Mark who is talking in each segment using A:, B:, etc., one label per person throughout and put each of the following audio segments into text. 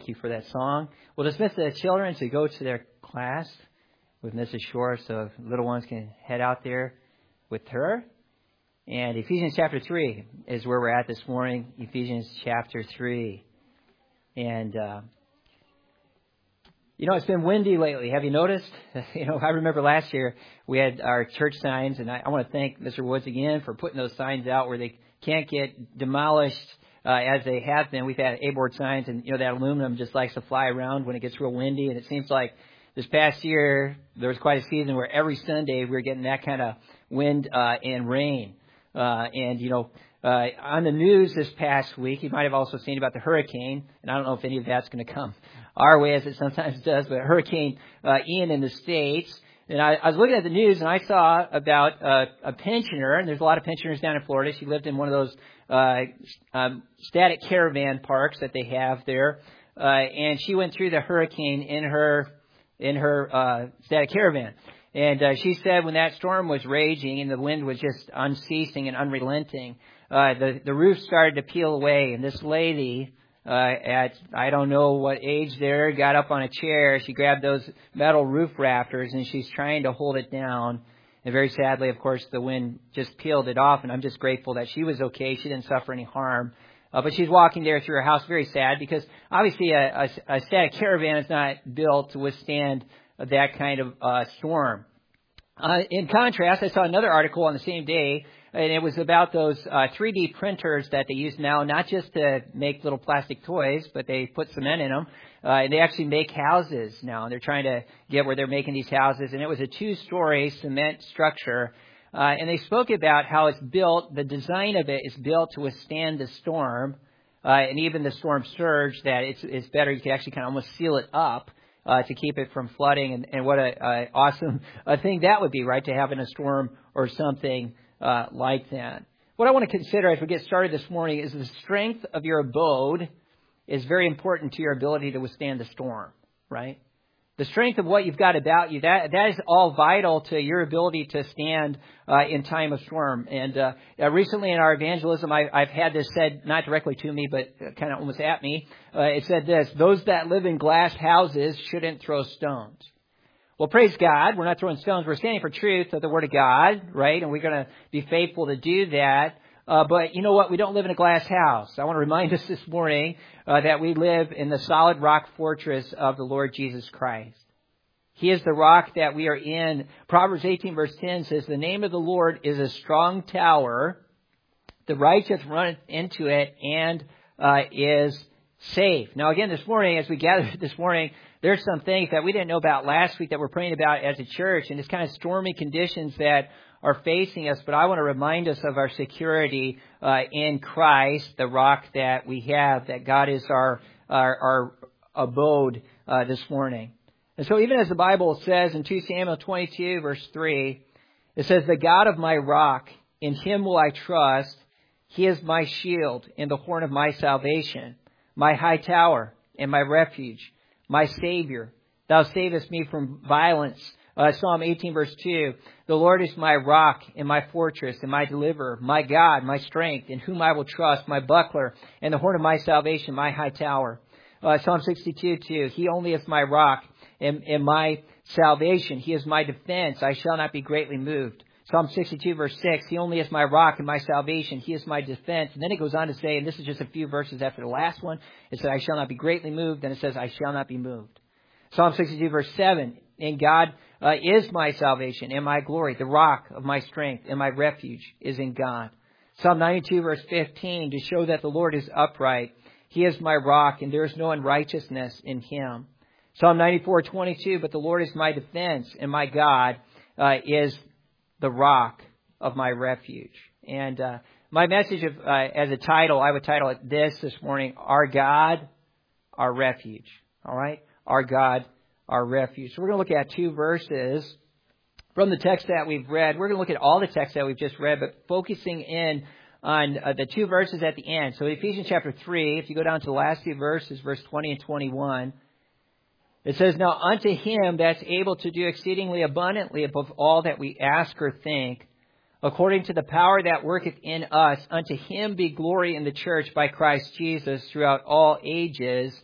A: you for that song. We'll dismiss the children to go to their class with Mrs. Shore, so little ones can head out there with her. And Ephesians chapter 3 is where we're at this morning. Ephesians chapter 3. And, it's been windy lately. Have you noticed? I remember last year we had our church signs, and I want to thank Mr. Woods again for putting those signs out where they can't get demolished as they have been. We've had A-board signs, and, that aluminum just likes to fly around when it gets real windy. And it seems like this past year there was quite a season where every Sunday we were getting that kind of wind and rain. On the news this past week, you might have also seen about the hurricane, and I don't know if any of that's going to come our way as it sometimes does, but Hurricane Ian in the States. And I was looking at the news, and I saw about a pensioner, and there's a lot of pensioners down in Florida. She lived in one of those static caravan parks that they have there, and she went through the hurricane in her static caravan. And she said when that storm was raging and the wind was just unceasing and unrelenting, the roof started to peel away. And this lady, at I don't know what age there, got up on a chair. She grabbed those metal roof rafters and she's trying to hold it down. And very sadly, of course, the wind just peeled it off. And I'm just grateful that she was okay. She didn't suffer any harm. But she's walking there through her house, very sad, because obviously a static caravan is not built to withstand that kind of storm. In contrast, I saw another article on the same day, and it was about those 3D printers that they use now, not just to make little plastic toys, but they put cement in them. And they actually make houses now, and they're trying to get where they're making these houses. And it was a 2-story cement structure. And they spoke about how it's built, the design of it is built to withstand the storm, and even the storm surge, that it's better. You can actually kind of almost seal it up to keep it from flooding. And what a awesome thing that would be, right, to have in a storm or something like that. What I want to consider as we get started this morning is the strength of your abode is very important to your ability to withstand the storm, right? The strength of what you've got about you, that is all vital to your ability to stand in time of storm. And recently in our evangelism, I've had this said, not directly to me, but kind of almost at me. It said this: those that live in glass houses shouldn't throw stones. Well, praise God, we're not throwing stones. We're standing for truth of the Word of God, right? And we're going to be faithful to do that. But you know what? We don't live in a glass house. I want to remind us this morning that we live in the solid rock fortress of the Lord Jesus Christ. He is the rock that we are in. Proverbs 18 verse 10 says, the name of the Lord is a strong tower. The righteous run into it and is safe. Now again, this morning, as we gather this morning, there's some things that we didn't know about last week that we're praying about as a church, and it's kind of stormy conditions that are facing us, but I want to remind us of our security in Christ, the rock that we have, that God is our abode this morning. And so even as the Bible says in 2 Samuel 22 verse 3, it says, the God of my rock, in him will I trust. He is my shield and the horn of my salvation, my high tower and my refuge, my Savior. Thou savest me from violence. Psalm 18 verse 2, the Lord is my rock and my fortress and my deliverer, my God, my strength, in whom I will trust, my buckler and the horn of my salvation, my high tower. Psalm 62:2, he only is my rock and my salvation. He is my defense. I shall not be greatly moved. Psalm 62 verse 6, he only is my rock and my salvation. He is my defense. And then it goes on to say, and this is just a few verses after the last one, it says, I shall not be greatly moved. Then it says, I shall not be moved. Psalm 62 verse 7, and God is my salvation and my glory, the rock of my strength and my refuge is in God. Psalm 92 verse 15, to show that the Lord is upright. He is my rock and there is no unrighteousness in him. Psalm 94:22, but the Lord is my defense and my God is the rock of my refuge. And my message as a title, I would title it this morning, Our God, Our Refuge. All right? Our God, our refuge. So we're going to look at 2 verses from the text that we've read. We're going to look at all the text that we've just read, but focusing in on the 2 verses at the end. So Ephesians chapter 3, if you go down to the last 2 verses, verse 20 and 21, it says, now unto him that's able to do exceedingly abundantly above all that we ask or think, according to the power that worketh in us, unto him be glory in the church by Christ Jesus throughout all ages,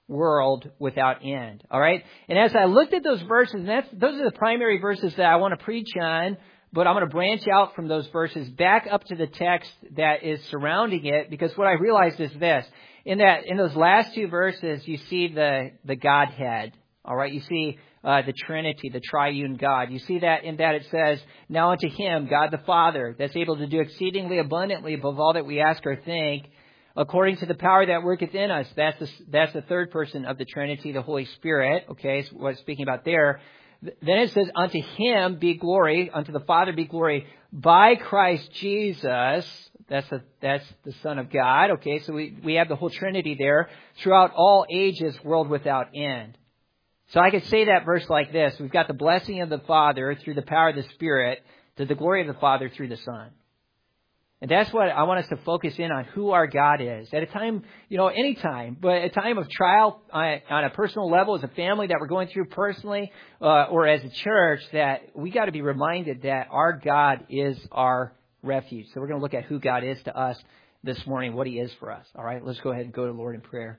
A: world without end. All right? And as I looked at those verses, and those are the primary verses that I want to preach on, but I'm going to branch out from those verses back up to the text that is surrounding it, because what I realized is this. In those last two verses, you see the Godhead. All right? You see the Trinity, the triune God. You see that in that it says, now unto him, God the Father, that's able to do exceedingly abundantly above all that we ask or think, according to the power that worketh in us. That's the third person of the Trinity, the Holy Spirit. Okay, is what it's speaking about there. Then it says, unto him be glory, unto the Father be glory, by Christ Jesus. That's the Son of God. Okay, so we have the whole Trinity there, throughout all ages, world without end. So I could say that verse like this. We've got the blessing of the Father through the power of the Spirit, to the glory of the Father through the Son. And that's what I want us to focus in on, who our God is. At a time, any time, but a time of trial on a personal level, as a family that we're going through personally, or as a church, that we got to be reminded that our God is our refuge. So we're going to look at who God is to us this morning, what he is for us. All right, let's go ahead and go to the Lord in prayer.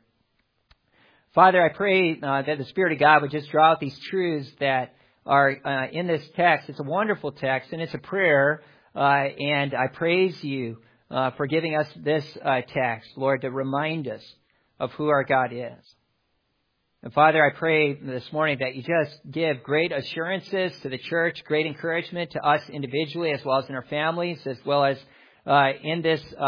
A: Father, I pray that the Spirit of God would just draw out these truths that are in this text. It's a wonderful text, and it's a prayer. And I praise you for giving us this text, Lord, to remind us of who our God is. And Father, I pray this morning that you just give great assurances to the church, great encouragement to us individually as well as in our families, as well as in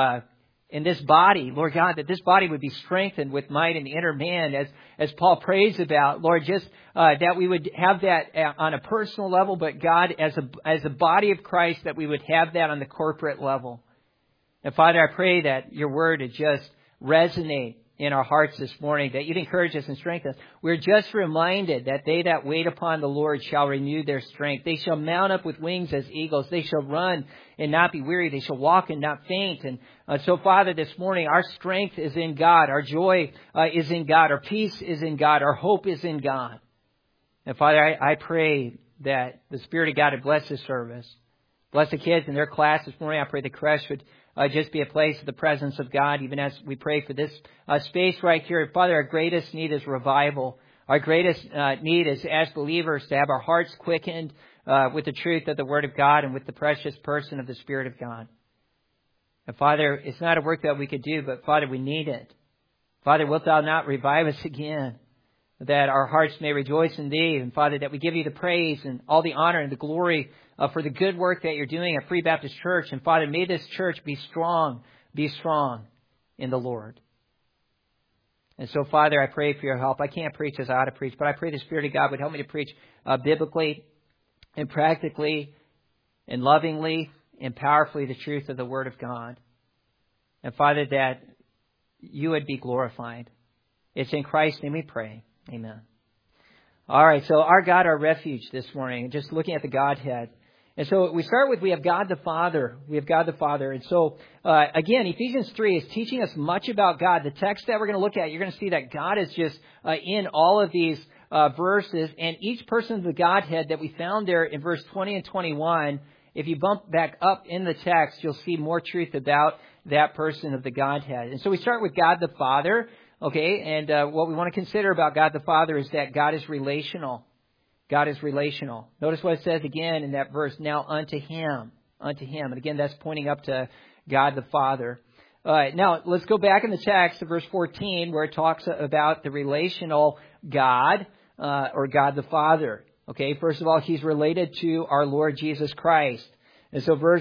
A: this body, Lord God, that this body would be strengthened with might in the inner man, as Paul prays about, Lord, just that we would have that on a personal level, but God, as a body of Christ, that we would have that on the corporate level. And Father, I pray that your word would just resonate in our hearts this morning, that you'd encourage us and strengthen us. We're just reminded that they that wait upon the Lord shall renew their strength. They shall mount up with wings as eagles. They shall run and not be weary. They shall walk and not faint. And so, Father, this morning, our strength is in God. Our joy is in God. Our peace is in God. Our hope is in God. And Father, I pray that the Spirit of God would bless this service. Bless the kids in their class this morning. I pray the creche would just be a place of the presence of God, even as we pray for this space right here. Father, our greatest need is revival. Our greatest need is, as believers, to have our hearts quickened with the truth of the Word of God and with the precious person of the Spirit of God. And Father, it's not a work that we could do, but Father, we need it. Father, wilt thou not revive us again, that our hearts may rejoice in thee, and Father, that we give you the praise and all the honor and the glory for the good work that you're doing at Free Baptist Church. And Father, may this church be strong in the Lord. And so, Father, I pray for your help. I can't preach as I ought to preach, but I pray the Spirit of God would help me to preach biblically and practically and lovingly and powerfully the truth of the Word of God. And Father, that you would be glorified. It's in Christ's name we pray. Amen. All right, so our God, our refuge this morning, just looking at the Godhead. And so we start with, we have God the Father. We have God the Father. And so, again, Ephesians 3 is teaching us much about God. The text that we're going to look at, you're going to see that God is just in all of these verses. And each person of the Godhead that we found there in verse 20 and 21, if you bump back up in the text, you'll see more truth about that person of the Godhead. And so we start with God the Father. Okay, and what we want to consider about God the Father is that God is relational. God is relational. Notice what it says again in that verse, now unto him. Unto him. And again, that's pointing up to God the Father. Now, let's go back in the text to verse 14, where it talks about the relational God, or God the Father. Okay, first of all, he's related to our Lord Jesus Christ. And so verse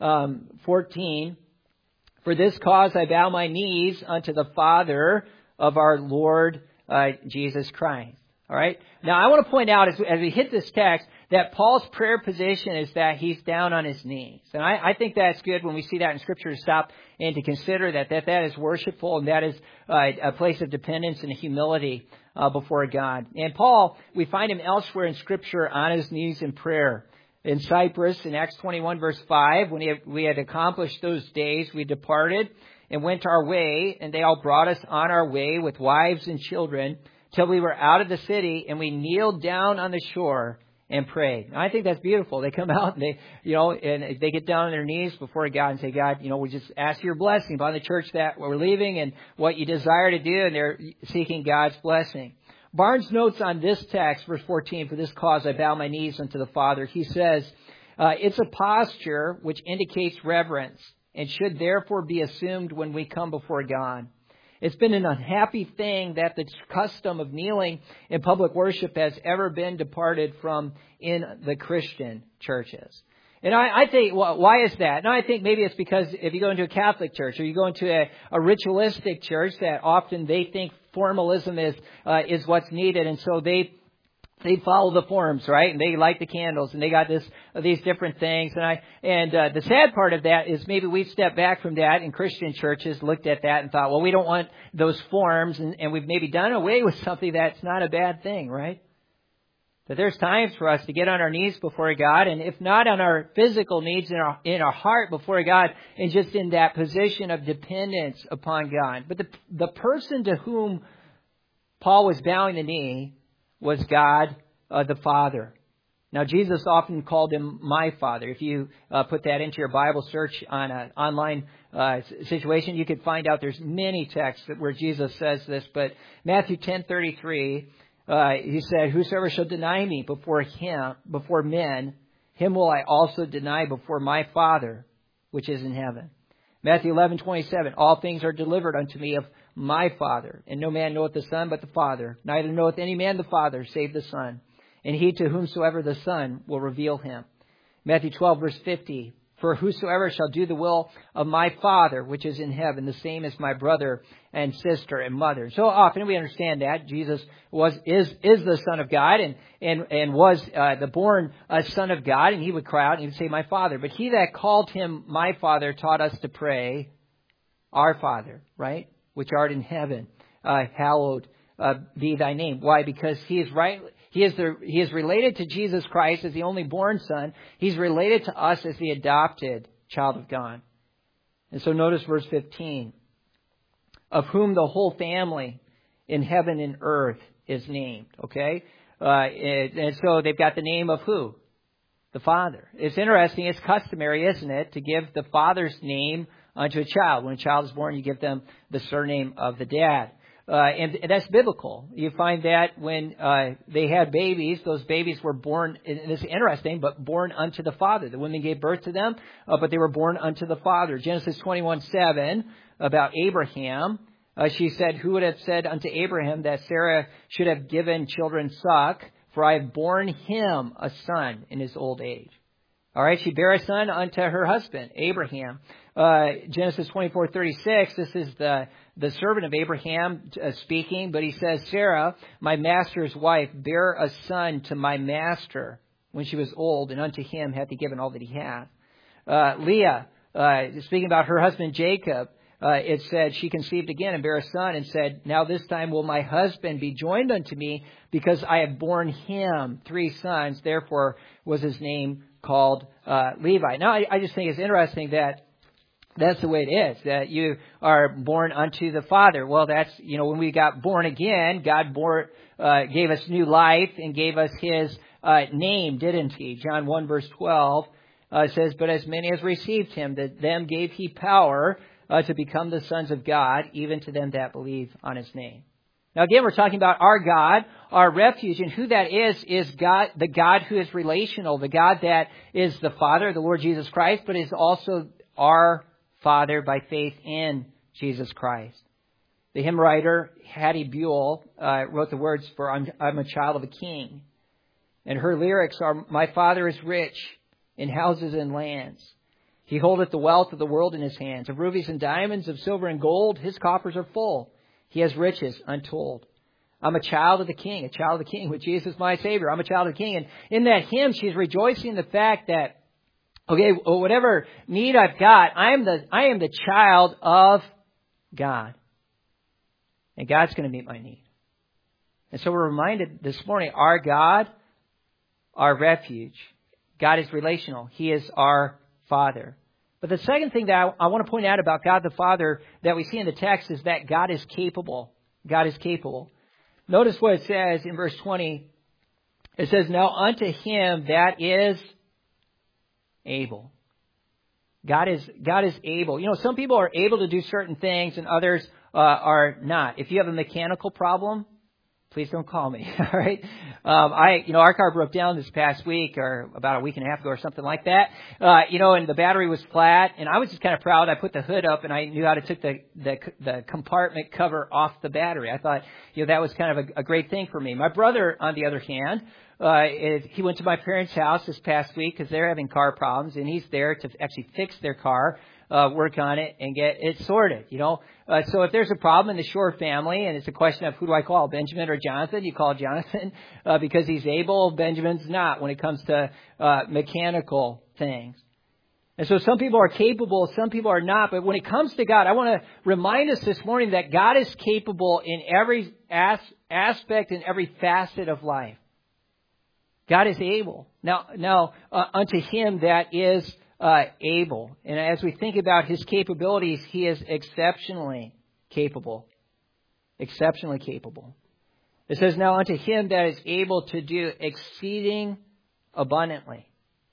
A: 14, for this cause I bow my knees unto the Father of our Lord Jesus Christ. All right. Now, I want to point out as we hit this text that Paul's prayer position is that he's down on his knees. And I think that's good when we see that in Scripture, to stop and to consider that is worshipful, and that is a place of dependence and humility before God. And Paul, we find him elsewhere in Scripture on his knees in prayer. In Cyprus, in Acts 21, verse 5, when we had accomplished those days, we departed and went our way, and they all brought us on our way with wives and children, till we were out of the city, and we kneeled down on the shore, and pray. And I think that's beautiful. They come out and and they get down on their knees before God and say, God, we just ask your blessing upon the church that we're leaving and what you desire to do, and they're seeking God's blessing. Barnes notes on this text, verse 14, for this cause I bow my knees unto the Father. He says, it's a posture which indicates reverence and should therefore be assumed when we come before God. It's been an unhappy thing that the custom of kneeling in public worship has ever been departed from in the Christian churches. And I think, well, why is that? And I think maybe it's because if you go into a Catholic church or you go into a ritualistic church, that often they think formalism is what's needed, and so they follow the forms, right? And they light the candles, and they got these different things. And the sad part of that is maybe we've stepped back from that in Christian churches, looked at that and thought, well, we don't want those forms, and we've maybe done away with something that's not a bad thing, right? That there's times for us to get on our knees before God, and if not on our physical needs, in our heart before God, and just in that position of dependence upon God. But the person to whom Paul was bowing the knee was God the Father. Now, Jesus often called him my Father. If you put that into your Bible search on an online situation, you could find out there's many texts where Jesus says this. But Matthew 10:33, he said, whosoever shall deny me before men, him will I also deny before my Father, which is in heaven. Matthew 11:27, all things are delivered unto me of my Father, and no man knoweth the Son but the Father. Neither knoweth any man the Father save the Son, and he to whomsoever the Son will reveal him. Matthew 12, verse 50, for whosoever shall do the will of my Father, which is in heaven, the same is my brother and sister and mother. So often we understand that Jesus is the Son of God and was the born Son of God, and he would cry out and he would say, my Father. But he that called him my Father taught us to pray, our Father, right? Which art in heaven, hallowed be thy name. Why? Because he is right. He is related to Jesus Christ as the only born Son. He's related to us as the adopted child of God. And so notice verse 15, of whom the whole family in heaven and earth is named. Okay, and so they've got the name of who? The Father. It's interesting. It's customary, isn't it, to give the Father's name unto a child. When a child is born, you give them the surname of the dad. And that's biblical. You find that when they had babies, those babies were born, and it's interesting, but born unto the Father. The women gave birth to them, but they were born unto the Father. Genesis 21:7 about Abraham, she said, who would have said unto Abraham that Sarah should have given children suck? For I have borne him a son in his old age. All right, she bare a son unto her husband, Abraham. Genesis 24:36, this is the servant of Abraham speaking, but he says, Sarah, my master's wife, bare a son to my master when she was old, and unto him hath he given all that he hath. Leah, speaking about her husband Jacob, it said, she conceived again and bare a son and said, now this time will my husband be joined unto me, because I have borne him 3 sons. Therefore was his name called Levi. Now, I just think it's interesting that that's the way it is, that you are born unto the Father. Well, that's, when we got born again, God gave us new life and gave us his name, didn't he? John 1 verse 12 says, but as many as received him, that them gave he power to become the sons of God, even to them that believe on his name. Now again, we're talking about our God, our refuge, and who that is God, the God who is relational, the God that is the Father, the Lord Jesus Christ, but is also our Father by faith in Jesus Christ. The hymn writer, Hattie Buell, wrote the words for I'm a child of a king. And her lyrics are, my Father is rich in houses and lands. He holdeth the wealth of the world in his hands. Of rubies and diamonds, of silver and gold, his coffers are full. He has riches untold. I'm a child of the King, with Jesus my Savior. I'm a child of the King. And in that hymn, she's rejoicing in the fact that, okay, whatever need I've got, I am the child of God. And God's going to meet my need. And so we're reminded this morning, our God, our refuge. God is relational. He is our Father. But the second thing that I want to point out about God the Father that we see in the text is that God is capable. God is capable. Notice what it says in verse 20. It says, now unto him that is able. God is able. You know, some people are able to do certain things and others are not. If you have a mechanical problem, please don't call me. All right. Our car broke down this past week or about a week and a half ago or something like that. And the battery was flat and I was just kind of proud. I put the hood up and I knew how to take the compartment cover off the battery. I thought, that was kind of a great thing for me. My brother, on the other hand, he went to my parents' house this past week because they're having car problems and he's there to actually fix their car. Work on it and get it sorted, So if there's a problem in the Shore family and it's a question of who do I call, Benjamin or Jonathan, you call Jonathan because he's able. Benjamin's not when it comes to mechanical things. And so some people are capable, some people are not. But when it comes to God, I want to remind us this morning that God is capable in every aspect and every facet of life. God is able. Now, unto him that is able. And as we think about his capabilities, he is exceptionally capable. Exceptionally capable. It says, now unto him that is able to do exceeding abundantly.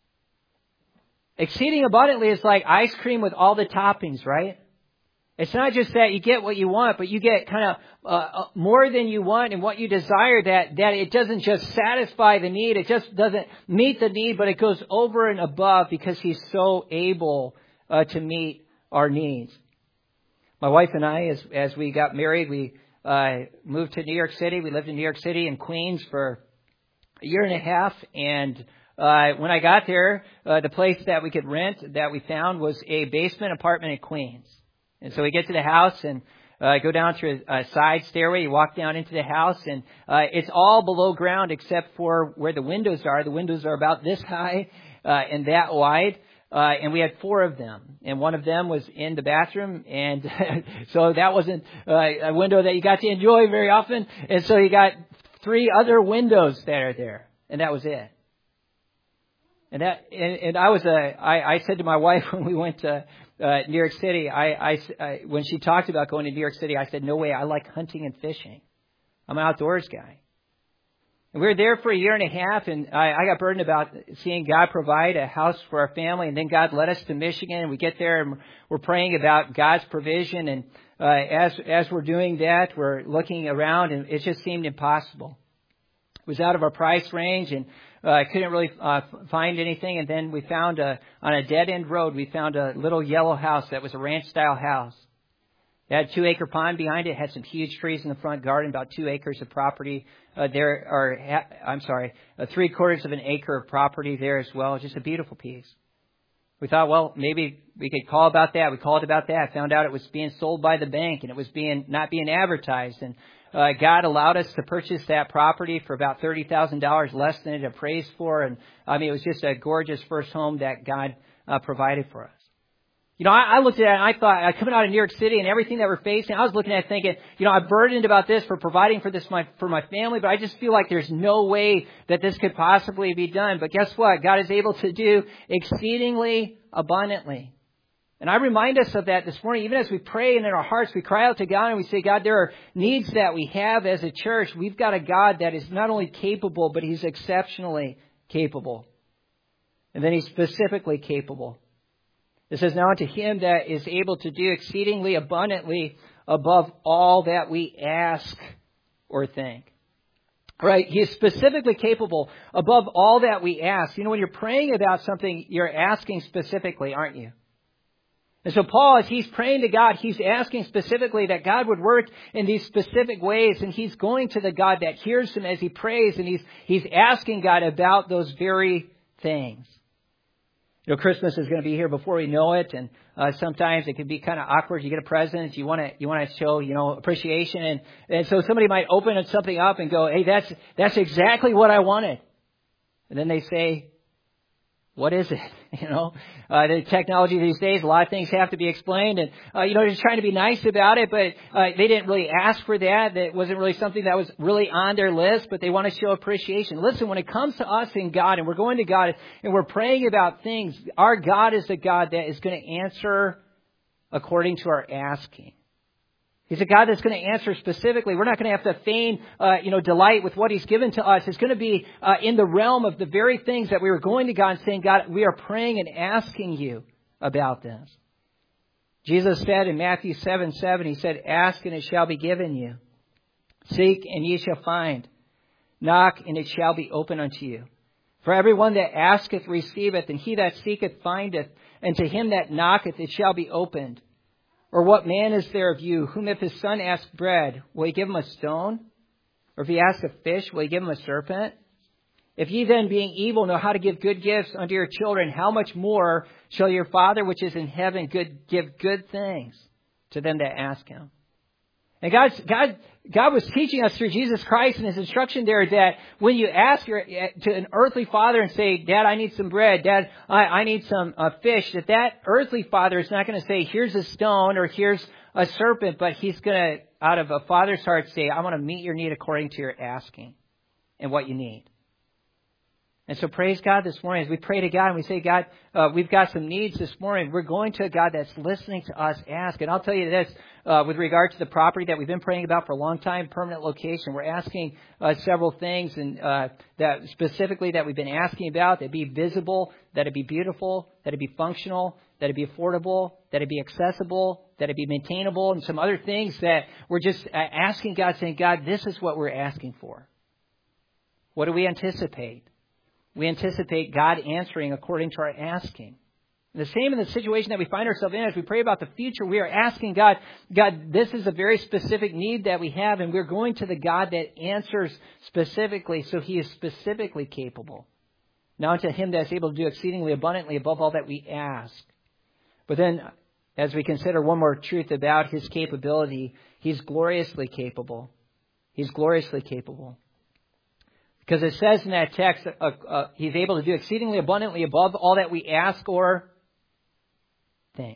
A: Exceeding abundantly is like ice cream with all the toppings, right? It's not just that you get what you want, but you get kind of more than you want and what you desire, that it doesn't just satisfy the need. It just doesn't meet the need, but it goes over and above because he's so able to meet our needs. My wife and I, as we got married, we moved to New York City. We lived in New York City in Queens for a year and a half. And when I got there, the place that we could rent that we found was a basement apartment in Queens. And so we get to the house and go down through a side stairway. You walk down into the house, and it's all below ground except for where the windows are. The windows are about this high and that wide. And we had 4 of them. And one of them was in the bathroom. And so that wasn't a window that you got to enjoy very often. And so you got 3 other windows that are there. And that was it. And I said to my wife when we went to New York City, when she talked about going to New York City, I said, no way, I like hunting and fishing. I'm an outdoors guy. And we were there for a year and a half, and I got burdened about seeing God provide a house for our family, and then God led us to Michigan, and we get there, and we're praying about God's provision, and as we're doing that, we're looking around, and it just seemed impossible. It was out of our price range, and I couldn't really find anything. And then we found on a dead-end road, we found a little yellow house that was a ranch-style house. It had a 2-acre pond behind it. It had some huge trees in the front garden, about 2 acres of property there. 3/4 of an acre of property there as well. Just a beautiful piece. We thought, well, maybe we could call about that. We called about that. Found out it was being sold by the bank, and it was not being advertised. And God allowed us to purchase that property for about $30,000 less than it appraised for. And it was just a gorgeous first home that God provided for us. I looked at it and I thought, coming out of New York City and everything that we're facing, I was looking at it thinking, I'm burdened about this for providing for my family, but I just feel like there's no way that this could possibly be done. But guess what? God is able to do exceedingly abundantly. And I remind us of that this morning, even as we pray and in our hearts, we cry out to God and we say, God, there are needs that we have as a church. We've got a God that is not only capable, but he's exceptionally capable. And then he's specifically capable. It says, now unto him that is able to do exceedingly abundantly above all that we ask or think. Right? He is specifically capable above all that we ask. When you're praying about something, you're asking specifically, aren't you? And so Paul, as he's praying to God, he's asking specifically that God would work in these specific ways. And he's going to the God that hears him as he prays. And he's asking God about those very things. Christmas is going to be here before we know it. And sometimes it can be kind of awkward. You get a present. You want to show, appreciation. And so somebody might open something up and go, hey, that's exactly what I wanted. And then they say, what is it? The technology these days, a lot of things have to be explained, and just trying to be nice about it, but they didn't really ask for that. That wasn't really something that was really on their list, but they want to show appreciation. Listen, when it comes to us and God, and we're going to God and we're praying about things, our God is a God that is going to answer according to our asking. He's a God that's going to answer specifically. We're not going to have to feign, delight with what He's given to us. It's going to be in the realm of the very things that we were going to God and saying, God, we are praying and asking you about this. Jesus said in Matthew 7:7, He said, ask and it shall be given you. Seek and ye shall find. Knock and it shall be open unto you. For everyone that asketh receiveth, and he that seeketh findeth, and to him that knocketh it shall be opened. Or what man is there of you, whom if his son ask bread, will he give him a stone? Or if he ask a fish, will he give him a serpent? If ye then, being evil, know how to give good gifts unto your children, how much more shall your Father which is in heaven give good things to them that ask Him? And God was teaching us through Jesus Christ and His instruction there that when you ask to an earthly father and say, Dad, I need some bread, Dad, I need some fish, that earthly father is not going to say, here's a stone or here's a serpent, but he's going to, out of a father's heart, say, I want to meet your need according to your asking and what you need. And so praise God this morning as we pray to God and we say, God, we've got some needs this morning. We're going to a God that's listening to us ask. And I'll tell you this, with regard to the property that we've been praying about for a long time, permanent location, we're asking several things and that specifically that we've been asking about, that be visible, that it be beautiful, that it be functional, that it be affordable, that it be accessible, that it be maintainable, and some other things that we're just asking God, saying, God, this is what we're asking for. What do we anticipate? We anticipate God answering according to our asking. The same in the situation that we find ourselves in as we pray about the future. We are asking God, this is a very specific need that we have, and we're going to the God that answers specifically, so He is specifically capable. Now unto Him that is able to do exceedingly abundantly above all that we ask. But then, as we consider one more truth about His capability, He's gloriously capable. He's gloriously capable. Because it says in that text, He's able to do exceedingly abundantly above all that we ask or think.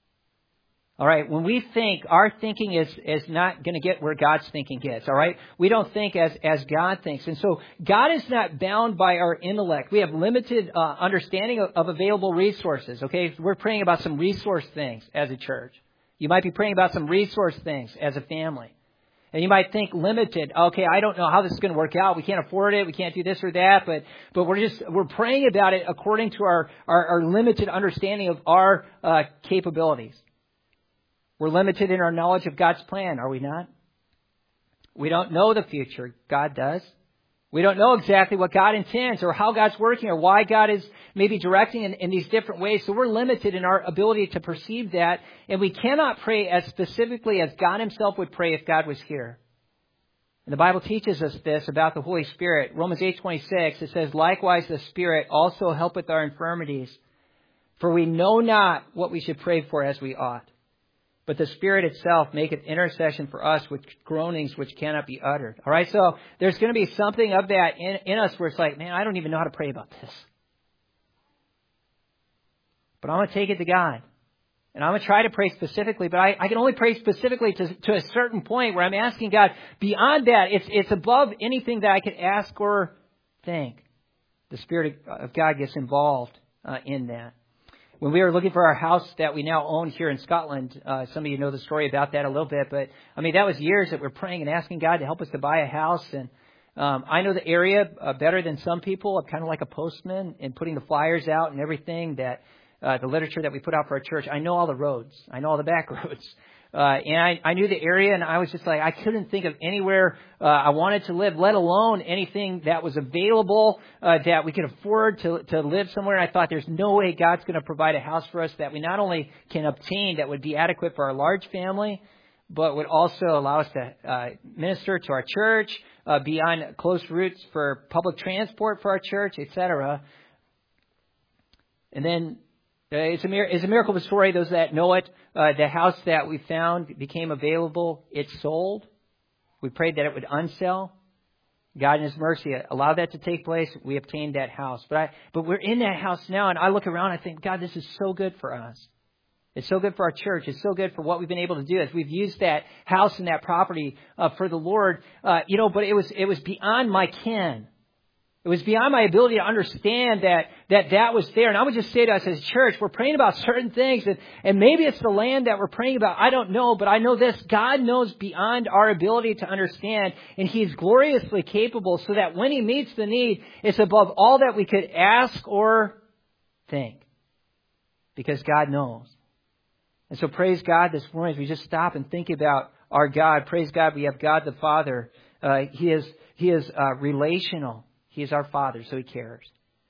A: All right, when we think, our thinking is not going to get where God's thinking gets. All right, we don't think as God thinks. And so God is not bound by our intellect. We have limited understanding of available resources. Okay, we're praying about some resource things as a church. You might be praying about some resource things as a family. And you might think limited. Okay, I don't know how this is going to work out. We can't afford it. We can't do this or that. But we're praying about it according to our limited understanding of our capabilities. We're limited in our knowledge of God's plan, are we not? We don't know the future. God does. We don't know exactly what God intends or how God's working or why God is maybe directing in these different ways. So we're limited in our ability to perceive that. And we cannot pray as specifically as God Himself would pray if God was here. And the Bible teaches us this about the Holy Spirit. Romans 8:26, it says, likewise the Spirit also helpeth our infirmities. For we know not what we should pray for as we ought. But the Spirit itself maketh intercession for us with groanings which cannot be uttered. All right, so there's going to be something of that in us where it's like, man, I don't even know how to pray about this. But I'm going to take it to God. And I'm going to try to pray specifically, but I can only pray specifically to a certain point where I'm asking God. Beyond that, it's above anything that I could ask or think. The Spirit of God gets involved in that. When we were looking for our house that we now own here in Scotland, some of you know the story about that a little bit, but I mean, that was years that we're praying and asking God to help us to buy a house. And I know the area better than some people. I'm kind of like a postman in putting the flyers out and everything that the literature that we put out for our church. I know all the roads. I know all the back roads. And I knew the area, and I was just like, I couldn't think of anywhere I wanted to live, let alone anything that was available that we could afford to live somewhere. And I thought, there's no way God's going to provide a house for us that we not only can obtain that would be adequate for our large family, but would also allow us to minister to our church, be on close routes for public transport for our church, etc. And then it's a miracle of a story. Those that know it, the house that we found became available. It sold. We prayed that it would unsell. God in His mercy allowed that to take place. We obtained that house. But we're in that house now, and I look around and I think, God, this is so good for us. It's so good for our church. It's so good for what we've been able to do as we've used that house and that property for the Lord. But it was beyond my ken. It was beyond my ability to understand that was there. And I would just say to us as a church, we're praying about certain things, and maybe it's the land that we're praying about. I don't know, but I know this. God knows beyond our ability to understand, and He's gloriously capable so that when He meets the need, it's above all that we could ask or think. Because God knows. And so praise God this morning as we just stop and think about our God. Praise God, we have God the Father. He is relational. He is our Father, so He cares.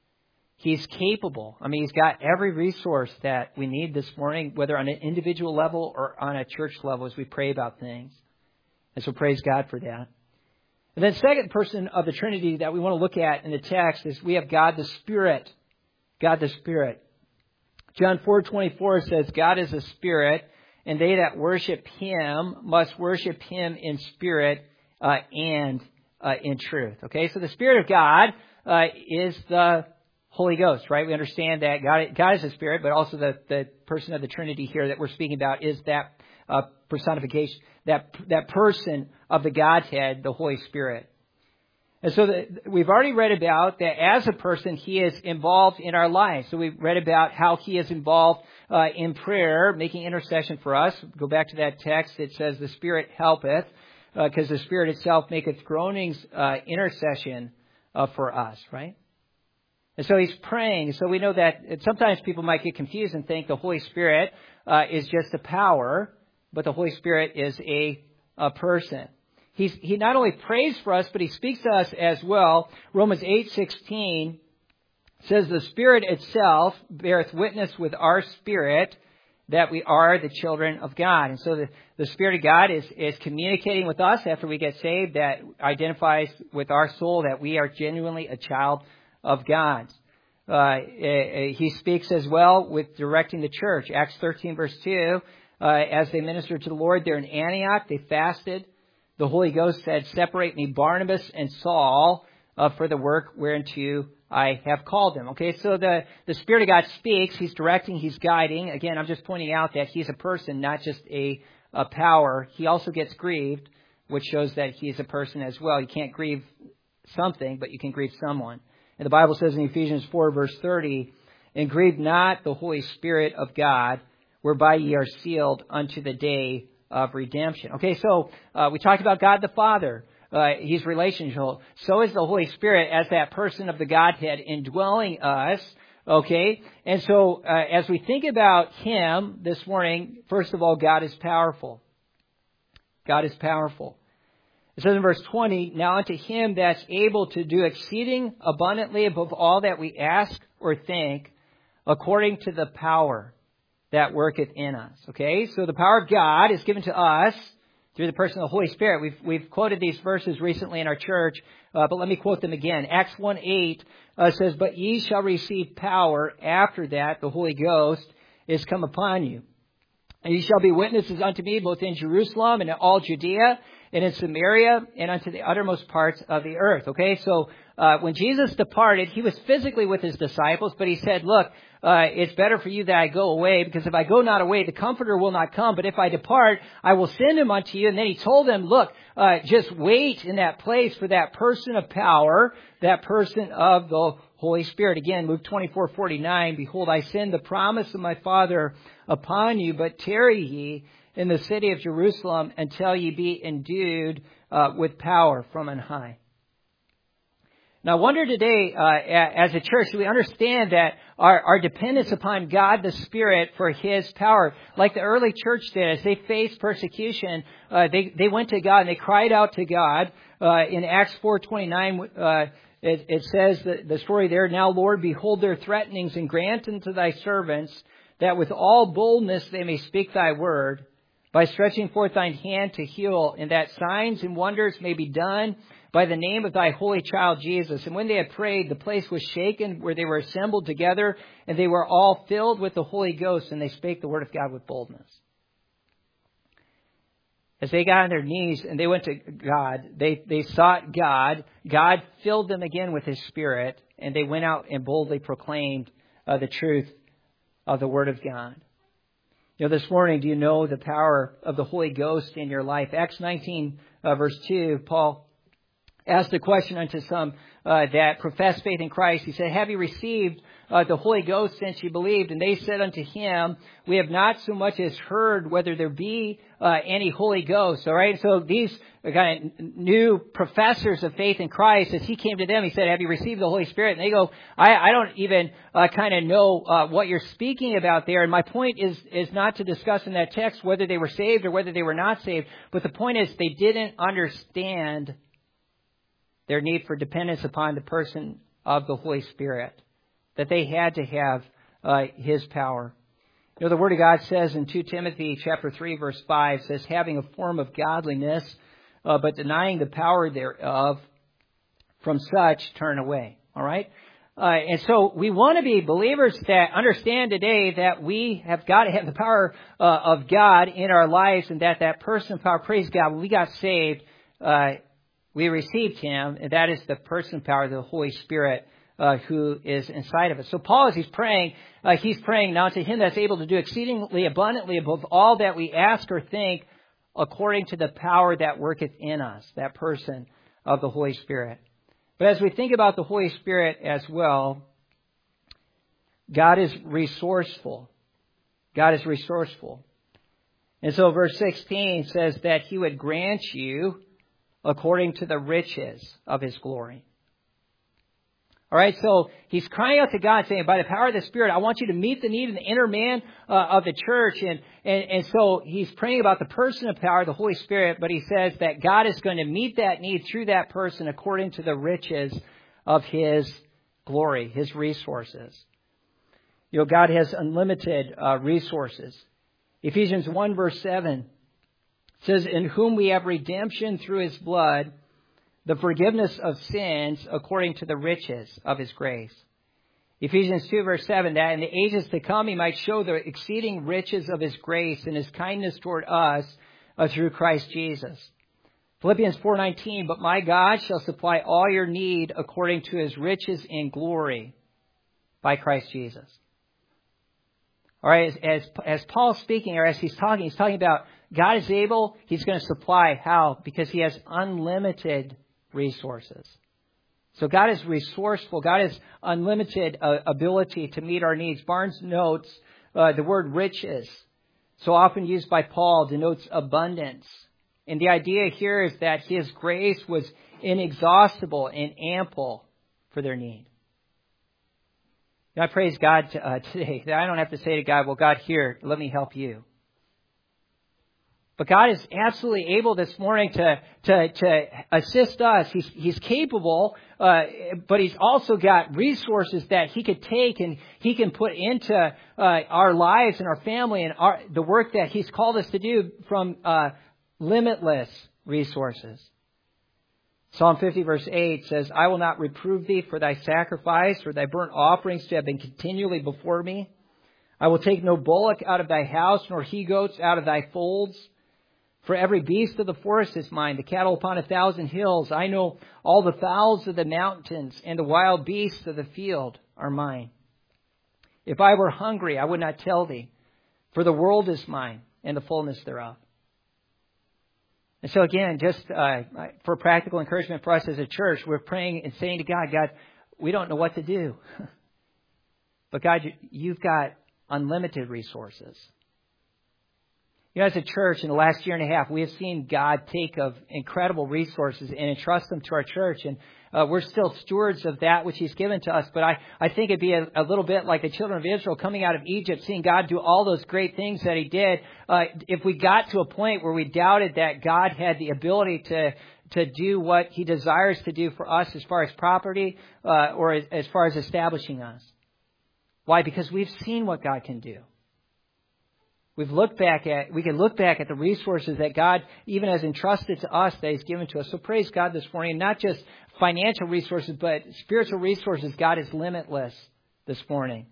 A: He's capable. I mean, He's got every resource that we need this morning, whether on an individual level or on a church level as we pray about things. And so praise God for that. And then second person of the Trinity that we want to look at in the text is we have God the Spirit. God the Spirit. John 4:24 says, God is a spirit, and they that worship Him must worship Him in spirit and in truth. Okay, so the Spirit of God is the Holy Ghost, right? We understand that God is a spirit, but also the person of the Trinity here that we're speaking about is that personification, that person of the Godhead, the Holy Spirit. And so we've already read about that as a person, He is involved in our lives. So we've read about how He is involved in prayer, making intercession for us. Go back to that text. It says, the Spirit helpeth, because the Spirit itself maketh groanings intercession for us, right? And so He's praying. So we know that sometimes people might get confused and think the Holy Spirit is just a power, but the Holy Spirit is a person. He not only prays for us, but He speaks to us as well. Romans 8:16 says, the Spirit itself beareth witness with our spirit that we are the children of God. And so the Spirit of God is communicating with us after we get saved, that identifies with our soul that we are genuinely a child of God. He speaks as well with directing the church. Acts 13 verse 2, as they ministered to the Lord there in Antioch, they fasted. The Holy Ghost said, separate me Barnabas and Saul for the work whereunto I have called them. Okay, so the Spirit of God speaks. He's directing, He's guiding. Again, I'm just pointing out that He's a person, not just a power. He also gets grieved, which shows that He is a person as well. You can't grieve something, but you can grieve someone. And the Bible says in Ephesians 4 verse 30, and grieve not the Holy Spirit of God, whereby ye are sealed unto the day of redemption. Okay, so we talked about God the Father. He's relational. So is the Holy Spirit as that person of the Godhead indwelling us. Okay, and so as we think about Him this morning, first of all, God is powerful. God is powerful. It says in verse 20, now unto Him that's able to do exceeding abundantly above all that we ask or think, according to the power that worketh in us. Okay, so the power of God is given to us through the person of the Holy Spirit. We've quoted these verses recently in our church, but let me quote them again. Acts 1:8 says, but ye shall receive power after that the Holy Ghost is come upon you. And ye shall be witnesses unto me both in Jerusalem and in all Judea and in Samaria and unto the uttermost parts of the earth. Okay, so when Jesus departed, He was physically with His disciples, but He said, look, it's better for you that I go away, because if I go not away, the Comforter will not come. But if I depart, I will send Him unto you. And then He told them, look, just wait in that place for that person of power, that person of the Holy Spirit. Again, Luke 24:49, behold, I send the promise of my Father upon you, but tarry ye in the city of Jerusalem until ye be endued with power from on high. Now, I wonder today, as a church, do we understand that our dependence upon God the Spirit for His power, like the early church did, as they faced persecution, they went to God and they cried out to God. In Acts 4:29, it says the story there, now, Lord, behold their threatenings, and grant unto Thy servants that with all boldness they may speak Thy word, by stretching forth Thine hand to heal, and that signs and wonders may be done by the name of Thy holy child Jesus. And when they had prayed, the place was shaken where they were assembled together, and they were all filled with the Holy Ghost, and they spake the word of God with boldness. As they got on their knees and they went to God, they sought God. God filled them again with His Spirit, and they went out and boldly proclaimed the truth of the Word of God. You know, this morning, do you know the power of the Holy Ghost in your life? Acts 19, verse 2, Paul asked a question unto some that profess faith in Christ. He said, have you received the Holy Ghost since you believed? And they said unto him, we have not so much as heard whether there be any Holy Ghost. All right. So these kind of new professors of faith in Christ, as he came to them, he said, have you received the Holy Spirit? And they go, I don't even kind of know what you're speaking about there. And my point is not to discuss in that text whether they were saved or whether they were not saved. But the point is they didn't understand their need for dependence upon the person of the Holy Spirit, that they had to have His power. You know, the Word of God says in 2 Timothy chapter 3, verse 5, says, having a form of godliness, but denying the power thereof, from such turn away. All right? And so we want to be believers that understand today that we have got to have the power of God in our lives, and that person of power, praise God, when we got saved, we received Him, and that is the person power, the Holy Spirit, who is inside of us. So Paul, as he's praying now to Him that's able to do exceedingly abundantly above all that we ask or think, according to the power that worketh in us, that person of the Holy Spirit. But as we think about the Holy Spirit as well, God is resourceful. God is resourceful. And so verse 16 says that He would grant you according to the riches of His glory. All right, so he's crying out to God saying, by the power of the Spirit, I want you to meet the need in the inner man of the church. And so he's praying about the person of power, the Holy Spirit, but he says that God is going to meet that need through that person according to the riches of His glory, His resources. You know, God has unlimited resources. Ephesians 1 verse 7 says, in whom we have redemption through His blood, the forgiveness of sins according to the riches of His grace. Ephesians 2 verse 7, that in the ages to come He might show the exceeding riches of His grace and His kindness toward us through Christ Jesus. Philippians 4:19, but my God shall supply all your need according to His riches in glory by Christ Jesus. All right, as Paul's speaking, or as he's talking about God is able, He's going to supply. How? Because He has unlimited resources. So God is resourceful. God has unlimited ability to meet our needs. Barnes notes the word riches, so often used by Paul, denotes abundance. And the idea here is that His grace was inexhaustible and ample for their need. And I praise God today that I don't have to say to God, well, God, here, let me help you. But God is absolutely able this morning to assist us. He's capable, but He's also got resources that He could take and He can put into our lives and our family and the work that He's called us to do from limitless resources. Psalm 50 verse 8 says, I will not reprove thee for thy sacrifice or thy burnt offerings to have been continually before me. I will take no bullock out of thy house, nor he-goats out of thy folds. For every beast of the forest is mine, the cattle upon 1,000 hills. I know all the fowls of the mountains, and the wild beasts of the field are mine. If I were hungry, I would not tell thee, for the world is mine, and the fullness thereof. And so again, just for practical encouragement for us as a church, we're praying and saying to God, God, we don't know what to do. But God, You've got unlimited resources. You know, as a church in the last year and a half, we have seen God take of incredible resources and entrust them to our church. And we're still stewards of that which He's given to us. But I think it'd be a little bit like the children of Israel coming out of Egypt, seeing God do all those great things that He did. If we got to a point where we doubted that God had the ability to do what He desires to do for us as far as property or as far as establishing us. Why? Because we've seen what God can do. We can look back at the resources that God even has entrusted to us that He's given to us. So praise God this morning, not just financial resources, but spiritual resources. God is limitless this morning.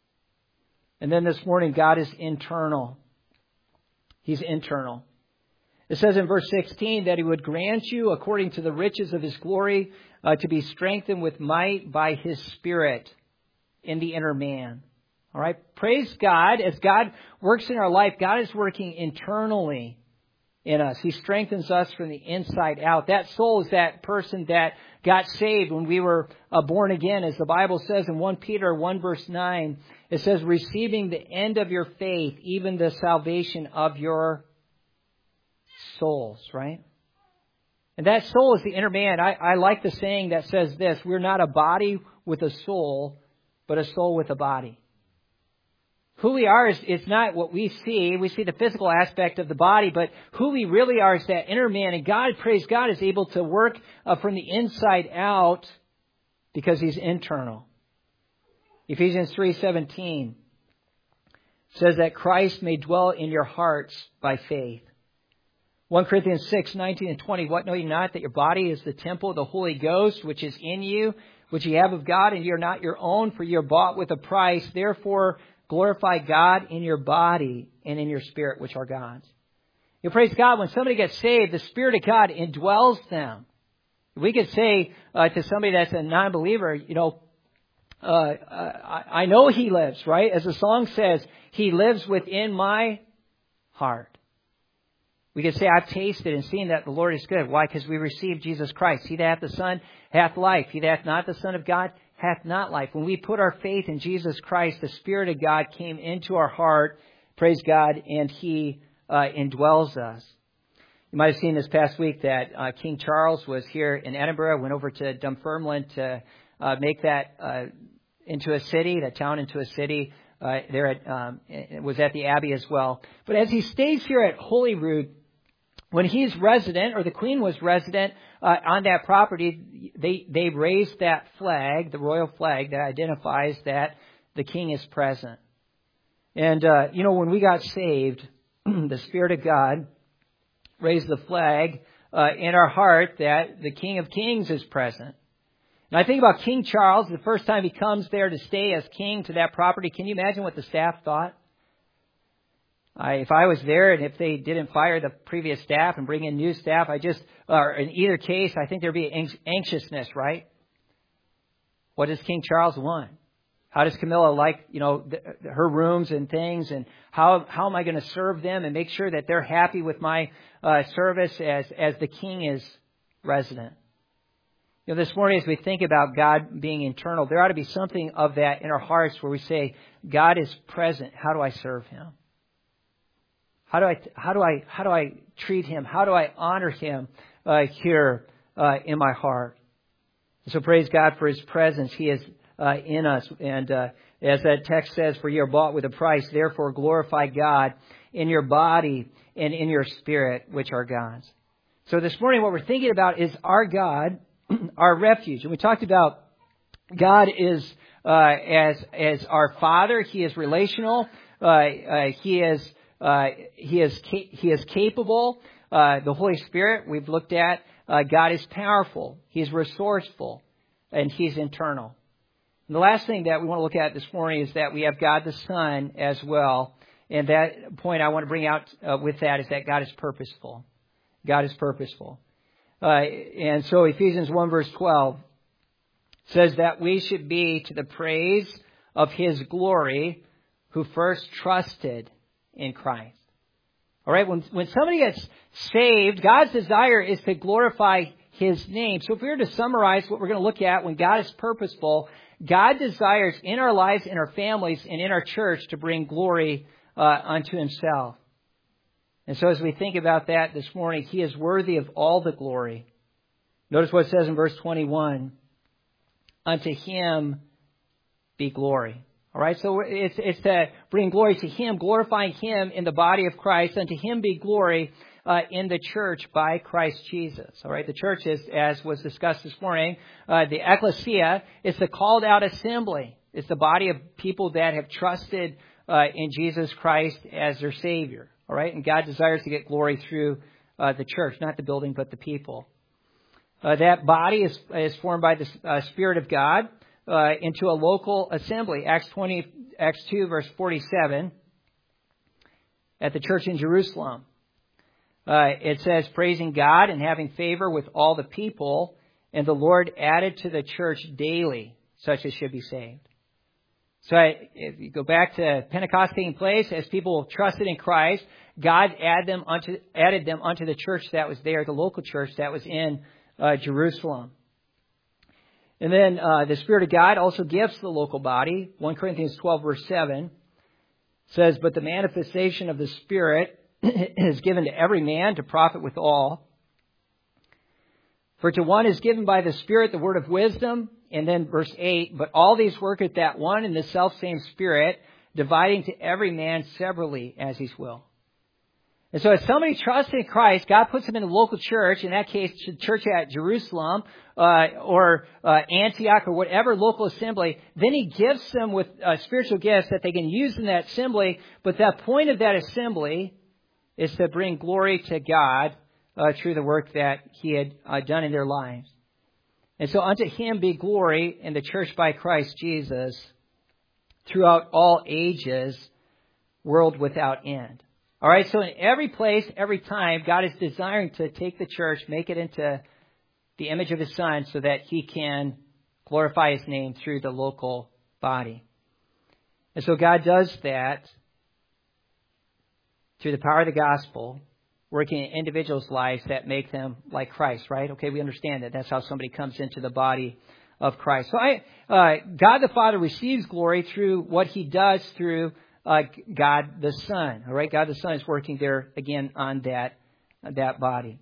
A: And then this morning, God is internal. He's internal. It says in verse 16 that He would grant you, according to the riches of His glory, to be strengthened with might by His Spirit in the inner man. All right. Praise God. As God works in our life, God is working internally in us. He strengthens us from the inside out. That soul is that person that got saved when we were born again. As the Bible says in 1 Peter 1 verse 9, it says, receiving the end of your faith, even the salvation of your souls, right? And that soul is the inner man. I like the saying that says this: we're not a body with a soul, but a soul with a body. Who we are is not what we see. We see the physical aspect of the body, but who we really are is that inner man. And God, praise God, is able to work from the inside out because He's internal. Ephesians 3:17 says that Christ may dwell in your hearts by faith. 1 Corinthians 6:19 and 20, what know you not, that your body is the temple of the Holy Ghost, which is in you, which you have of God, and you are not your own, for you are bought with a price. Therefore, glorify God in your body and in your spirit, which are God's. You praise God, when somebody gets saved, the Spirit of God indwells them. We could say to somebody that's a non-believer, I know He lives, right? As the song says, He lives within my heart. We could say, I've tasted and seen that the Lord is good. Why? Because we received Jesus Christ. He that hath the Son hath life. He that hath not the Son of God hath not life. When we put our faith in Jesus Christ, the Spirit of God came into our heart, praise God, and He indwells us. You might have seen this past week that King Charles was here in Edinburgh, went over to Dunfermline to make that into a city, that town into a city. It was at the Abbey as well. But as he stays here at Holyrood, when he's resident, or the Queen was resident on that property, they raised that flag, the royal flag that identifies that the King is present. And, when we got saved, the Spirit of God raised the flag in our heart that the King of Kings is present. And I think about King Charles, the first time he comes there to stay as king to that property. Can you imagine what the staff thought? If I was there and if they didn't fire the previous staff and bring in new staff, or in either case, I think there'd be anxiousness, right? What does King Charles want? How does Camilla like, her rooms and things, and how am I going to serve them and make sure that they're happy with my service as the king is resident? This morning as we think about God being internal, there ought to be something of that in our hearts where we say, God is present. How do I serve Him? How do I treat Him? How do I honor Him here in my heart? So praise God for His presence. He is in us. And as that text says, for you are bought with a price. Therefore glorify God in your body and in your spirit, which are God's. So this morning what we're thinking about is our God, our refuge. And we talked about God is as our Father. He is relational. He is capable. The Holy Spirit we've looked at. God is powerful. He's resourceful, and He's internal. And the last thing that we want to look at this morning is that we have God the Son as well. And that point I want to bring out with that is that God is purposeful. God is purposeful. And so Ephesians 1 verse 12 says that we should be to the praise of His glory who first trusted in Christ. All right, when somebody gets saved, God's desire is to glorify His name. So if we were to summarize what we're going to look at when God is purposeful, God desires in our lives, in our families, and in our church to bring glory unto Himself. And so as we think about that this morning, He is worthy of all the glory. Notice what it says in verse 21. Unto Him be glory. All right, so it's to bring glory to Him, glorifying Him in the body of Christ. Unto Him be glory in the church by Christ Jesus. All right, the church is, as was discussed this morning, the ecclesia is the called out assembly. It's the body of people that have trusted in Jesus Christ as their Savior. All right, and God desires to get glory through the church, not the building, but the people. That body is formed by the Spirit of God into a local assembly. Acts 2 verse 47 at the church in Jerusalem. It says, praising God and having favor with all the people, and the Lord added to the church daily such as should be saved. So if you go back to Pentecost taking place, as people trusted in Christ, God added them unto the church that was there, the local church that was in Jerusalem. And then the Spirit of God also gives the local body. 1 Corinthians 12, verse 7 says, "But the manifestation of the Spirit is given to every man to profit withal. For to one is given by the Spirit the word of wisdom." And then verse 8, "But all these work at that one and the selfsame Spirit, dividing to every man severally as His will." And so as somebody trusts in Christ, God puts them in the local church, in that case, the church at Jerusalem, or Antioch, or whatever local assembly. Then He gifts them with spiritual gifts that they can use in that assembly. But the point of that assembly is to bring glory to God through the work that He had done in their lives. And so unto Him be glory in the church by Christ Jesus throughout all ages, world without end. All right, so in every place, every time, God is desiring to take the church, make it into the image of His Son so that He can glorify His name through the local body. And so God does that through the power of the gospel, working in individuals' lives that make them like Christ, right? Okay, we understand that. That's how somebody comes into the body of Christ. So God the Father receives glory through what He does through God the Son. All right, God the Son is working there again on that body.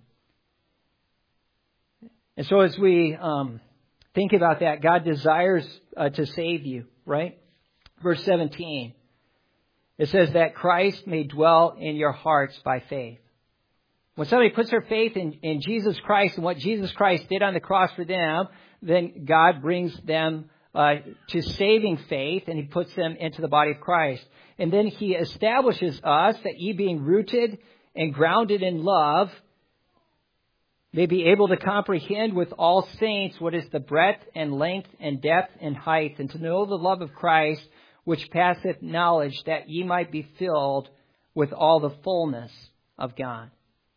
A: And so as we think about that, God desires to save you, right? Verse 17, it says that Christ may dwell in your hearts by faith. When somebody puts their faith in Jesus Christ and what Jesus Christ did on the cross for them, then God brings them to saving faith, and He puts them into the body of Christ. And then He establishes us that ye being rooted and grounded in love may be able to comprehend with all saints what is the breadth and length and depth and height, and to know the love of Christ, which passeth knowledge, that ye might be filled with all the fullness of God.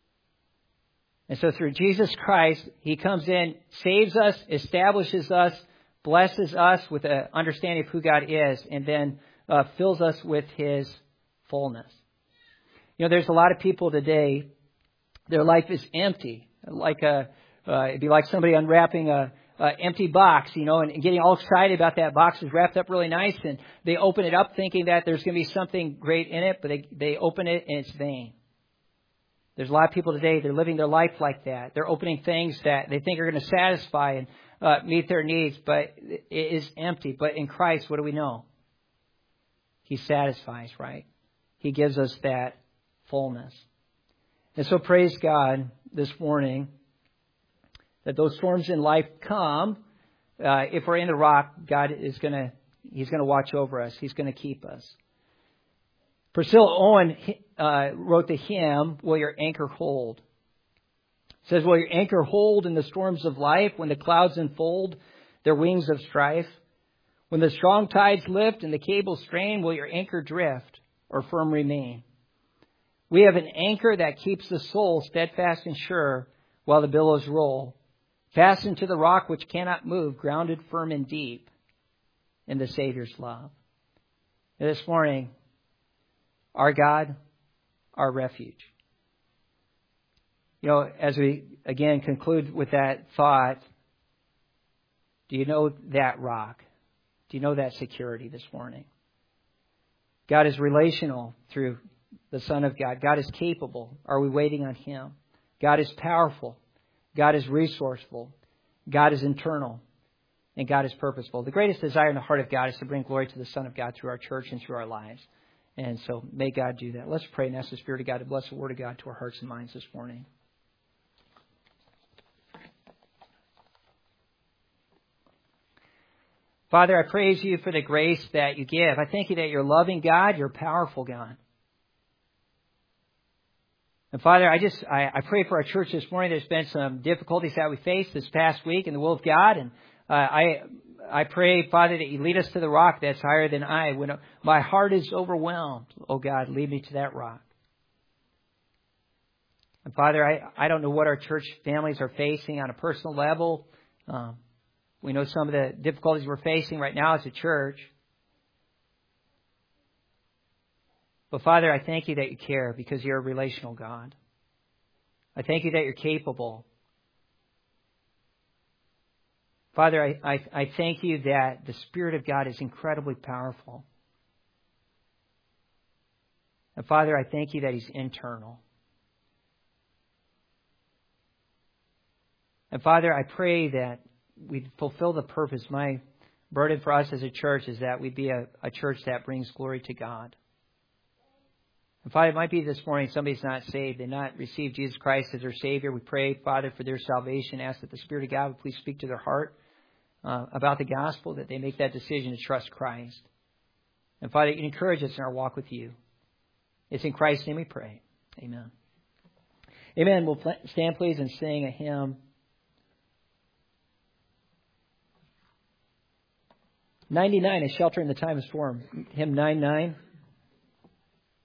A: And so through Jesus Christ, He comes in, saves us, establishes us, blesses us with an understanding of who God is, and then fills us with His fullness. You know, there's a lot of people today, their life is empty. It'd be like somebody unwrapping a empty box, you know, and getting all excited about that box is wrapped up really nice, and they open it up thinking that there's going to be something great in it, but they open it and it's vain. There's a lot of people today, they're living their life like that. They're opening things that they think are going to satisfy and meet their needs, but it is empty. But in Christ, what do we know? He satisfies, right? He gives us that fullness. And so praise God this morning that those storms in life come. If we're in the rock, God is He's going to watch over us. He's going to keep us. Priscilla Owen wrote the hymn, "Will Your Anchor Hold?" It says, "Will your anchor hold in the storms of life when the clouds enfold their wings of strife? When the strong tides lift and the cables strain, will your anchor drift or firm remain? We have an anchor that keeps the soul steadfast and sure while the billows roll, fastened to the rock which cannot move, grounded firm and deep in the Savior's love." And this morning, our God, our refuge. You know, as we again conclude with that thought, do you know that rock? Do you know that security this morning? God is relational through the Son of God. God is capable. Are we waiting on Him? God is powerful. God is resourceful. God is internal. And God is purposeful. The greatest desire in the heart of God is to bring glory to the Son of God through our church and through our lives. And so may God do that. Let's pray and ask the Spirit of God to bless the Word of God to our hearts and minds this morning. Father, I praise You for the grace that You give. I thank You that You're a loving God, You're a powerful God. And Father, I pray for our church this morning. There's been some difficulties that we faced this past week in the will of God. And I pray, Father, that You lead us to the rock that's higher than I. When my heart is overwhelmed, oh God, lead me to that rock. And Father, I don't know what our church families are facing on a personal level. We know some of the difficulties we're facing right now as a church. But Father, I thank you that you care because you're a relational God. I thank you that you're capable. Father, I thank you that the Spirit of God is incredibly powerful. And Father, I thank you that He's internal. And Father, I pray that we'd fulfill the purpose. My burden for us as a church is that we'd be a church that brings glory to God. And Father, it might be this morning somebody's not saved. They've not received Jesus Christ as their Savior. We pray, Father, for their salvation. Ask that the Spirit of God would please speak to their heart about the gospel, that they make that decision to trust Christ. And Father, you encourage us in our walk with you. It's in Christ's name we pray. Amen. Amen. We'll stand, please, and sing a hymn. 99, A Shelter in the Time of Storm. Hymn 99.